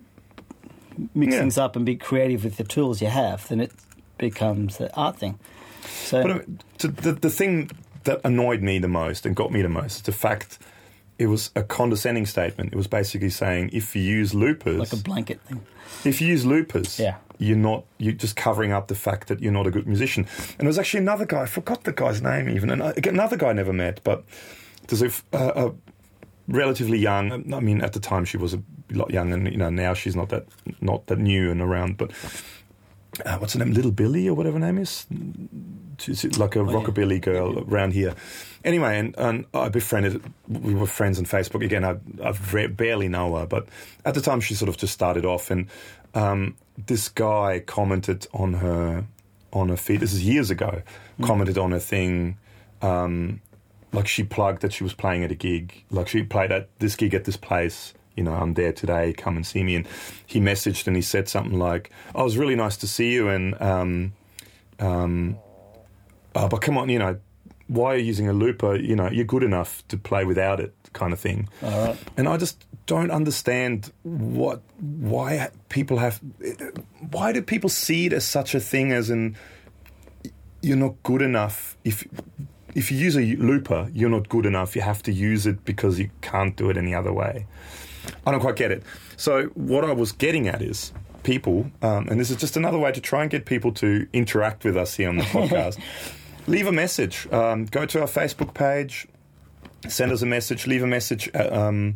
mix Yeah. things up and be creative with the tools you have, then it becomes the art thing. So, But uh, to- the, the thing that annoyed me the most and got me the most is the fact it was a condescending statement. It was basically saying if you use loopers, like a blanket thing. if you use loopers, Yeah. you're not you're just covering up the fact that you're not a good musician. And there was actually another guy. I forgot the guy's name even, and I, another guy I never met, but there's a, a, a relatively young. I mean, at the time she was a lot young, and you know now she's not that not that new and around, but. Uh, what's her name? Little Billy or whatever her name is? She's like a Oh, yeah. rockabilly girl Yeah. around here. Anyway, and, and I befriended, we were friends on Facebook. Again, I, I re- barely know her, but at the time she sort of just started off, and um, this guy commented on her, on her feed, this is years ago, mm. commented on her thing, um, like she plugged that she was playing at a gig, like she played at this gig at this place, you know, I'm there today, come and see me. And he messaged and he said something like, oh, it was really nice to see you, and, um, um, oh, but come on, you know, why are you using a looper? You know, you're good enough to play without it, kind of thing. All right. And I just don't understand what, why people have, why do people see it as such a thing as in, you're not good enough. If if you use a looper, you're not good enough. You have to use it because you can't do it any other way. I don't quite get it. So what I was getting at is people, um, and this is just another way to try and get people to interact with us here on the podcast. Leave a message. Um, go to our Facebook page. Send us a message. Leave a message. Uh, um,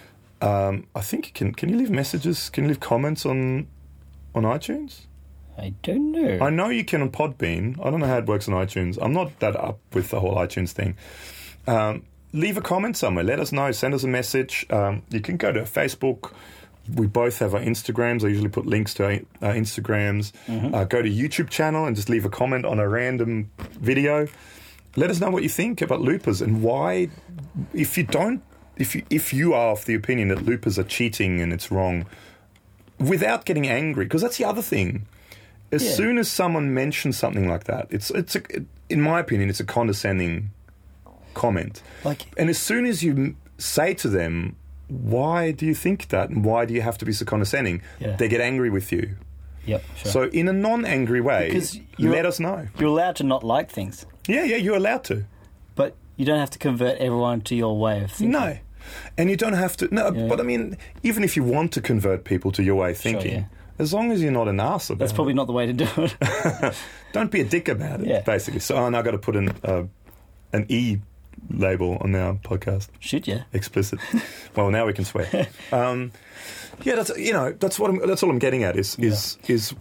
um, I think you can. Can you leave messages? Can you leave comments on on iTunes? I don't know. I know you can on Podbean. I don't know how it works on iTunes. I'm not that up with the whole iTunes thing. Um, leave a comment somewhere. Let us know. Send us a message. Um, you can go to Facebook. We both have our Instagrams. I usually put links to our, our Instagrams. Mm-hmm. Uh, go to YouTube channel and just leave a comment on a random video. Let us know what you think about loopers and why. If you don't, if you if you are of the opinion that loopers are cheating and it's wrong, without getting angry, because that's the other thing. As Yeah. soon as someone mentions something like that, it's it's a, in my opinion, it's a condescending comment. Like, And as soon as you m- say to them, why do you think that? And why do you have to be so condescending? Yeah. They get angry with you. yep, sure. So in a non-angry way, Because you're- let us know. You're allowed to not like things, Yeah, yeah, you're allowed to. but you don't have to convert everyone to your way of thinking. No. And you don't have to... No, Yeah. but I mean, even if you want to convert people to your way of thinking, yeah. as long as you're not an arse about That's probably not the way to do it. it, don't be a dick about it, Yeah. basically. So oh, now I've got to put an, uh, an E label on our podcast. Should you? Explicit. Well, now we can swear. Um, yeah, that's you know that's what I'm, that's all I'm getting at is is Yeah. is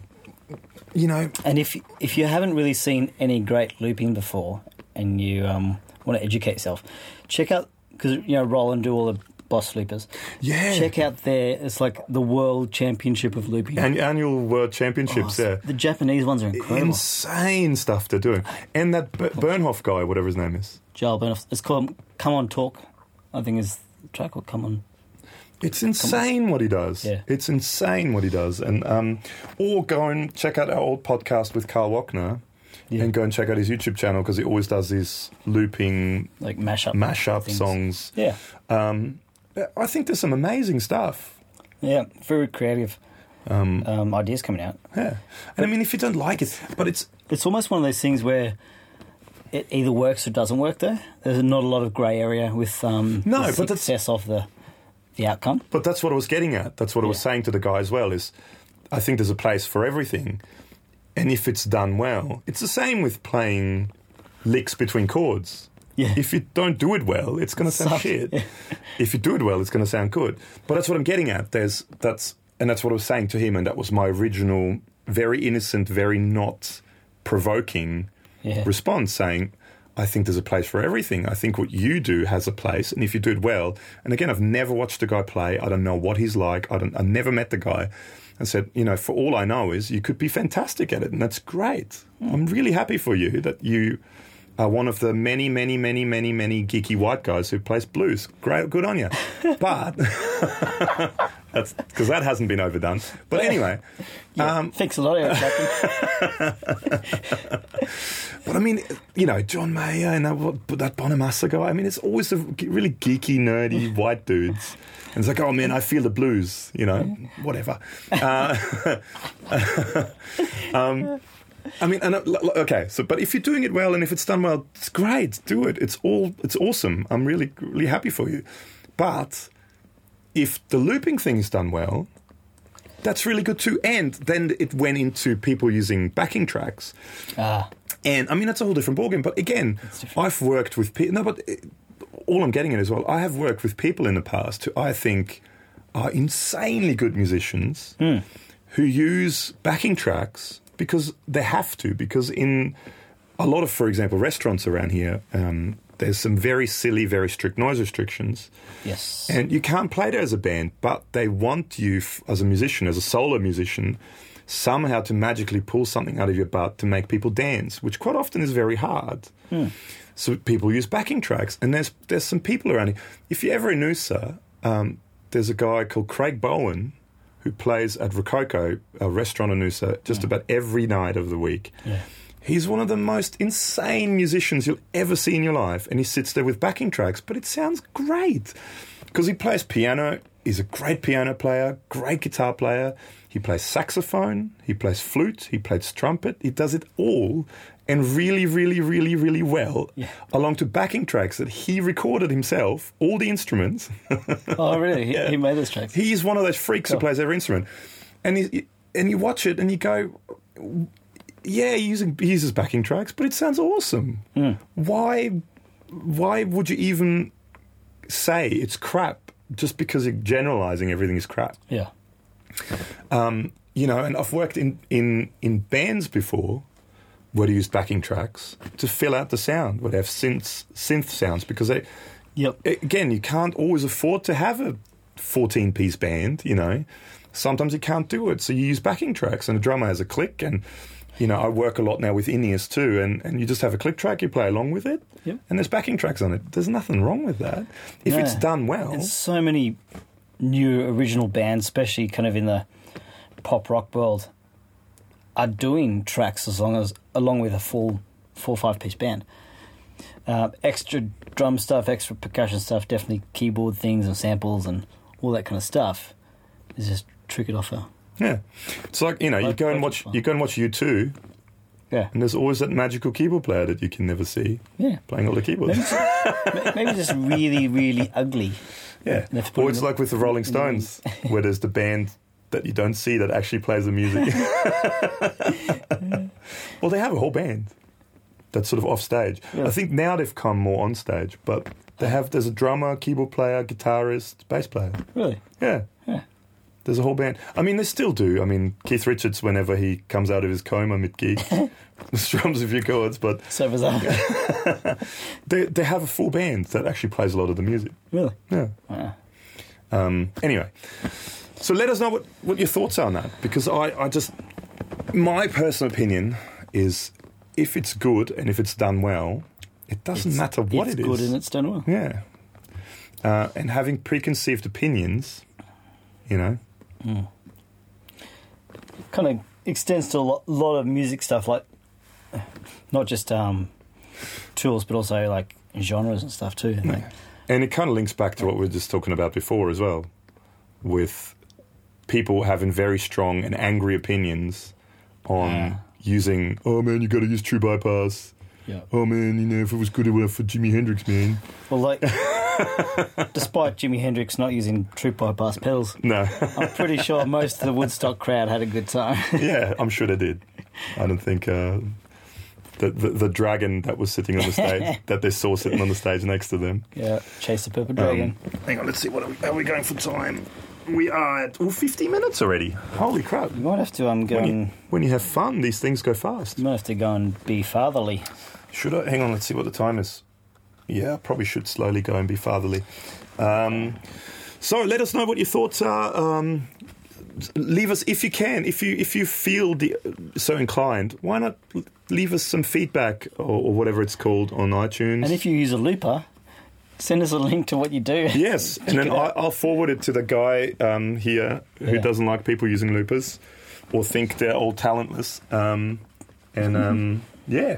you know And if if you haven't really seen any great looping before, and you um, want to educate yourself, check out, because you know Roland do all the boss loopers. yeah Check out their it's like the World Championship of Looping. An- annual world championships. Oh, yeah, the Japanese ones are incredible. insane stuff they're doing. And that B- Bernhoff guy, whatever his name is, Joel Benoff. It's called Come On Talk, I think is the track, or Come On. it's insane what he does. Yeah. It's insane what he does. And um, or go and check out our old podcast with Carl Wachner. Yeah. And go and check out his YouTube channel because he always does these looping Like mashup. mashup things. songs. Yeah. Um, I think there's some amazing stuff. Yeah. Very creative Um, um, ideas coming out. yeah. And I mean, if you don't like it, but it's It's almost one of those things where it either works or doesn't work there. There's not a lot of grey area with um, No, the but that's- success of the, the outcome. but that's what I was getting at. That's what I was Yeah. saying to the guy as well. Is I think there's a place for everything, and if it's done well, it's the same with playing licks between chords. Yeah. If you don't do it well, it's going to sound Sucks. shit. If you do it well, it's going to sound good. But that's what I'm getting at. There's that's and that's what I was saying to him, and that was my original, very innocent, very not provoking Yeah. response, saying, I think there's a place for everything. I think what you do has a place, and if you do it well, and again, I've never watched a guy play. I don't know what he's like. I don't. I never met the guy. And said, you know, for all I know is you could be fantastic at it, and that's great. Mm. I'm really happy for you that you are one of the many, many, many, many, many geeky white guys who plays blues. Great, good on you. But That's because that hasn't been overdone. But anyway, yeah, um, thanks a lot, Eric Clapton. But I mean, you know, John Mayer and that, that Bonamassa guy. I mean, it's always the really geeky, nerdy white dudes. And it's like, oh man, I feel the blues. You know, whatever. Uh, um, I mean, and, okay. So, but if you're doing it well and if it's done well, it's great. Do it. It's all. It's awesome. I'm really, really happy for you. But if the looping thing is done well, that's really good too. And then it went into people using backing tracks. Ah. And I mean, that's a whole different ballgame. But again, I've worked with people. No, but it, all I'm getting at is, well, I have worked with people in the past who I think are insanely good musicians mm. who use backing tracks because they have to. Because in a lot of, for example, restaurants around here, um, there's some very silly, very strict noise restrictions. Yes. And you can't play there as a band, but they want you f- as a musician, as a solo musician, somehow to magically pull something out of your butt to make people dance, which quite often is very hard. Mm. So people use backing tracks. And there's there's some people around here. If you're ever in Noosa, um, there's a guy called Craig Bowen who plays at Rococo, a restaurant in Noosa, just yeah. about every night of the week. Yeah. He's one of the most insane musicians you'll ever see in your life, and he sits there with backing tracks, but it sounds great because he plays piano. He's a great piano player, great guitar player. He plays saxophone, he plays flute, he plays trumpet. He does it all, and really, really, really, really well, yeah. along to backing tracks that he recorded himself, all the instruments. Oh, really? He, yeah. he made those tracks? He's one of those freaks cool. who plays every instrument. And, he, and you watch it and you go... Yeah, he uses, he uses backing tracks, but it sounds awesome. Mm. Why why would you even say it's crap just because you're generalising everything is crap? Yeah. Um, you know, and I've worked in, in, in bands before where they use backing tracks to fill out the sound, where they have synths, synth sounds, because they... Yep. Again, you can't always afford to have a fourteen-piece band, you know. Sometimes you can't do it, so you use backing tracks, and a drummer has a click, and... You know, I work a lot now with Ineos too, and, and you just have a click track, you play along with it, yep. and there's backing tracks on it. There's nothing wrong with that. If no. it's done well... There's so many new original bands, especially kind of in the pop rock world, are doing tracks as long as along with a full four or five-piece band. Uh, extra drum stuff, extra percussion stuff, definitely keyboard things and samples and all that kind of stuff is just trick it off a... Yeah, it's like, you know, you go and watch you go and watch U two, yeah, and there's always that magical keyboard player that you can never see, yeah, playing all the keyboards. Maybe just, maybe just really, really ugly. Yeah, or it's like with the Rolling Stones, where there's the band that you don't see that actually plays the music. Well, they have a whole band that's sort of off stage. Yeah. I think now they've come more on stage, but they have. There's a drummer, keyboard player, guitarist, bass player. Really? Yeah. Yeah. There's a whole band. I mean, they still do. I mean, Keith Richards, whenever he comes out of his coma mid-gig, strums a few chords, but... So bizarre. they, they have a full band that actually plays a lot of the music. Really? Yeah. Wow. Um, anyway, so let us know what, what your thoughts are on that, because I, I just... My personal opinion is if it's good and if it's done well, it doesn't it's, matter what it's it is. It's good and it's done well. Yeah. Uh, and having preconceived opinions, you know... Mm. Kind of extends to a lot, lot of music stuff, like not just um, tools, but also like genres and stuff too. Yeah. And it kind of links back to what we were just talking about before as well, with people having very strong and angry opinions on uh. using, oh man, you got to use true bypass. Yeah. Oh man, you know, if it was good enough for Jimi Hendrix, man. Well, like, despite Jimi Hendrix not using true bypass pedals, no, I'm pretty sure most of the Woodstock crowd had a good time. Yeah, I'm sure they did. I don't think uh, the, the the dragon that was sitting on the stage, that they saw sitting on the stage next to them. Yeah, Chase the Purple Dragon. Um, hang on, let's see, what are we, are we going for time? We are at oh, fifty minutes already. Holy crap. You might have to um, go when you, and... When you have fun, these things go fast. You might have to go and be fatherly. Should I? Hang on, let's see what the time is. Yeah, I probably should slowly go and be fatherly. Um, so let us know what your thoughts are. Um, leave us, if you can, if you if you feel the, so inclined, why not leave us some feedback or, or whatever it's called on iTunes. And if you use a looper, Send us a link to what you do. Yes, and then I, I'll forward it to the guy um, here who Yeah. doesn't like people using loopers or think they're all talentless. Um, and um, yeah.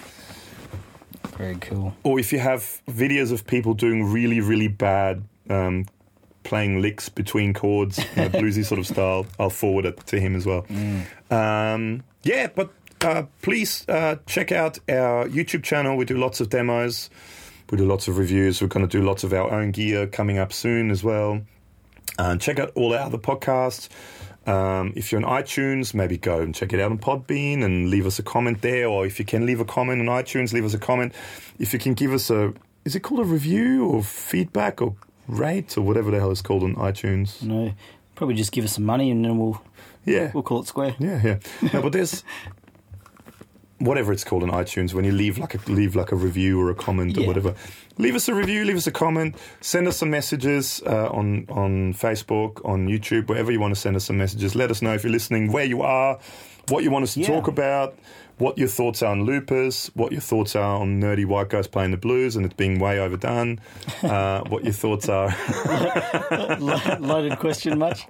Very cool. Or if you have videos of people doing really, really bad um, playing licks between chords, you know, bluesy sort of style, I'll forward it to him as well. Mm. Um, yeah, but uh, please uh, check out our YouTube channel. We do lots of demos. We do lots of reviews. We're going to do lots of our own gear coming up soon as well. And check out all our other podcasts. Um, if you're on iTunes, maybe go and check it out on Podbean and leave us a comment there. Or if you can leave a comment on iTunes, leave us a comment. If you can give us a, is it called a review or feedback or rate or whatever the hell it's called on iTunes? No, probably just give us some money and then we'll Yeah. we'll call it square. Yeah, yeah. No, but there's whatever it's called on iTunes when you leave like a leave like a review or a comment or Yeah. whatever. Leave us a review, leave us a comment, send us some messages uh, on on Facebook, on YouTube, wherever you want to send us some messages. Let us know if you're listening, where you are, what you want us to Yeah. talk about, what your thoughts are on loopers, what your thoughts are on nerdy white guys playing the blues and it's being way overdone, uh, what your thoughts are, Loaded question much?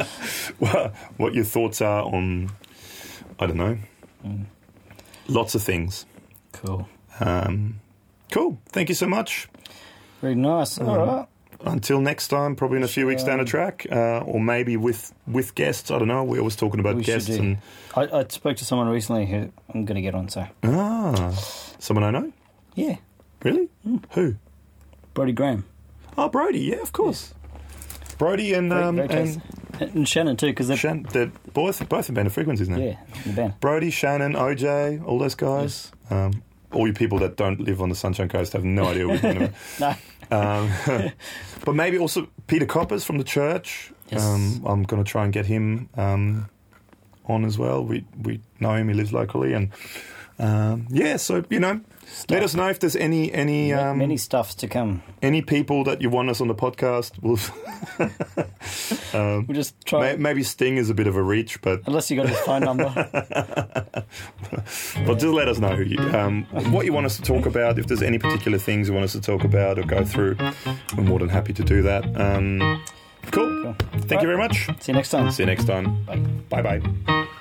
what your thoughts are on, I don't know, Mm. lots of things. Cool. Um, cool. Thank you so much. Very nice. All right. Until next time, probably in a few weeks down the track, uh, or maybe with, with guests. I don't know. We're always talking about We should guests. do. And I, I spoke to someone recently who I'm going to get on, so. ah, someone I know. Yeah. Really? Mm. Who? Brody Graham. Oh, Brody. Yeah, of course. Brody and Very, um, very and tasty. And Shannon too, because they're Shan- they're both both in Band of Frequencies now. yeah, in the band. Brody, Shannon, O J, all those guys. Um, all you people that don't live on the Sunshine Coast have no idea what we're talking about. No. Um, but maybe also Peter Coppers from the church. Yes. Um, I'm going to try and get him um, on as well. We we know him; he lives locally, and um, yeah. So you know, Stuff. let us know if there's any any Ma- um, Many stuffs to come. any people that you want us on the podcast. We'll um, We'll just try. may, maybe Sting is a bit of a reach, but Unless you got his phone number. but just let us know who you, um, what you want us to talk about. If there's any particular things you want us to talk about or go through, we're more than happy to do that. Um, cool. Cool. Thank you very much. See you next time. See you next time. Bye. Bye bye.